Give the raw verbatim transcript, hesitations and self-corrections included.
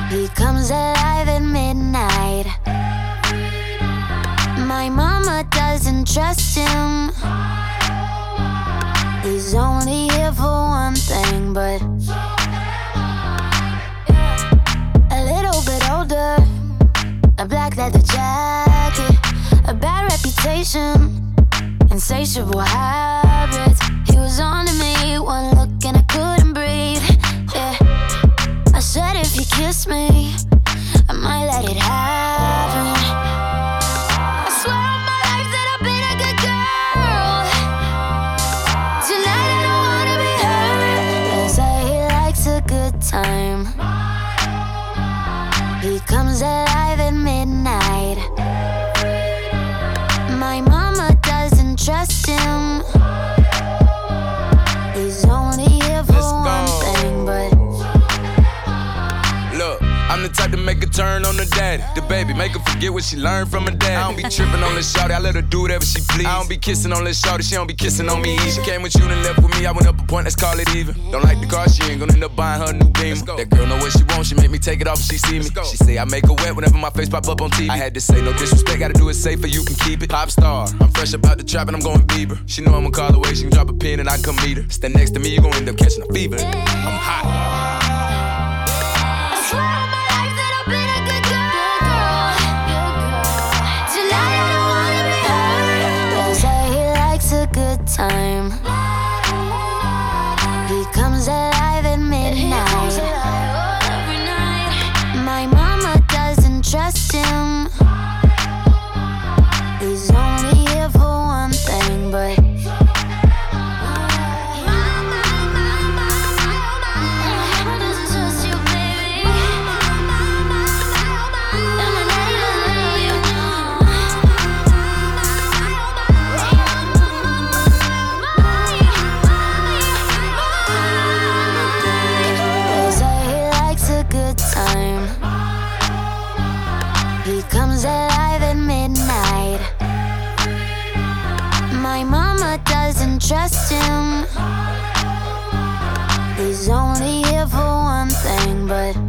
He comes alive at midnight. My mama doesn't trust him. He's only here for one thing, but a little bit older, a black leather jacket, a bad reputation, insatiable habits. He was on to me, one look and I couldn't breathe. Yeah, I said if he kissed me, I might let it happen. I swear on my life that I've been a good girl. Tonight I don't wanna be hurt. They say he likes a good time. He comes alive at midnight. My mama doesn't trust him. He's only here for one thing, but look, I'm the type to make a turn on the daddy. The baby, make her forget what she learned from her dad. I don't be tripping on this shawty, I let her do whatever she please. I don't be kissing on this shawty, she don't be kissing on me. She came with you and left with me, I went up a point, let's call it even. Don't like the car, she ain't gonna end up buying her a new Beamer. That girl know what she wants, she make me take it off if she see me. She say I make her wet whenever my face pop up on T V. I had to say no disrespect, gotta do it safer, you can keep it. Pop star, I'm fresh up out the trap and I'm going Bieber. She know I'ma call away, she can drop a pin and I can come meet her. Stand next to me, you gon' end up catching a fever. I'm hot. Time. He comes alive at midnight. My mama doesn't trust him. He's only here for one thing, but he comes alive at midnight. My mama doesn't trust him. He's only here for one thing, but